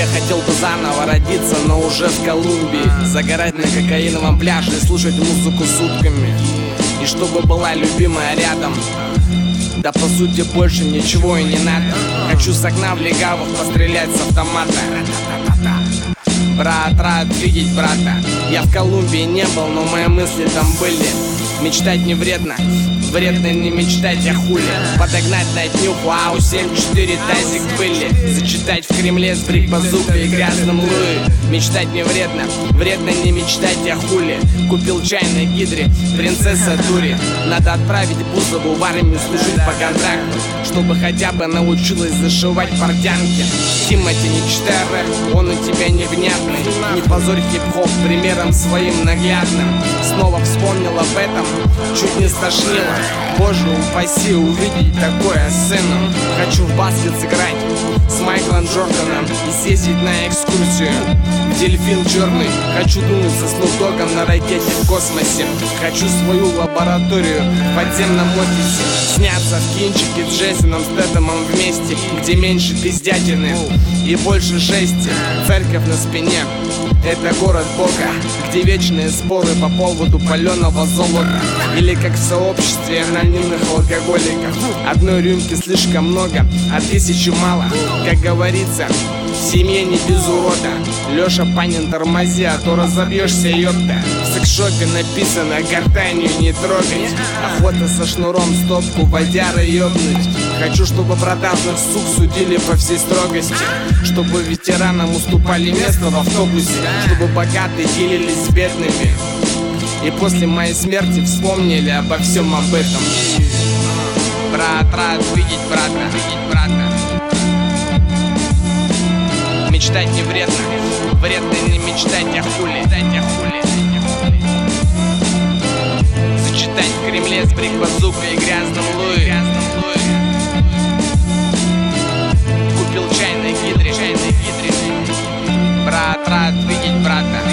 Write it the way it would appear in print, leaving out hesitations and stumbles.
Я хотел бы заново родиться, но уже в Колумбии, загорать на кокаиновом пляже и слушать музыку сутками. И чтобы была любимая рядом. Да по сути больше ничего и не надо. Хочу с окна в легавых пострелять с автомата. Брат, рад видеть брата. Я в Колумбии не был, но мои мысли там были. Мечтать не вредно, вредно не мечтать, а хули. Подогнать на днюху АУ 7-4 тазик были. Зачитать в Кремле с брик-базукой и грязным Луи. Мечтать не вредно, вредно не мечтать, а хули. Купил чай на гидре, принцесса дури. Надо отправить Бузову в армию служить по контракту, чтобы хотя бы научилась зашивать портянки. Тимати, не читай рэп, он у тебя невнятный. Не позорь хип-хоп примером своим наглядным. Снова вспомнил об этом, чуть не стошнило. Боже упаси увидеть такое сцену. Хочу в баскет сыграть с Майклом Джорданом и съездить на экскурсию в дельфин черный. Хочу дунуть со Снупдогом на ракете в космосе. Хочу свою лабораторию в подземном офисе. Сняться в кинчике с Джейсоном Стэтхэмом вместе, где меньше пиздятины и больше жести. Церковь на спине — это город Бога, где вечные споры по поводу паленого золота. Или как в сообществе анонимных алкоголиков. Одной рюмки слишком много, а 1000 мало. Как говорится, в семье не без урода. Лёша Панин, тормози, а то разобьешься, ёпта. В секс-шопе написано гортанью не трогать. Охота со шнуром стопку водяры ёбнуть. Хочу, чтобы продажных сук судили по всей строгости, чтобы ветеранам уступали место в автобусе, чтобы богатые делились с бедными, и после моей смерти вспомнили обо всем об этом. Брат, рад видеть брата. Мечтать не вредно, вредно не мечтать, а хули. Зачитать в Кремле с брик-базукой и грязным Луи. Купил чай на гидре. Брат, рад видеть брата.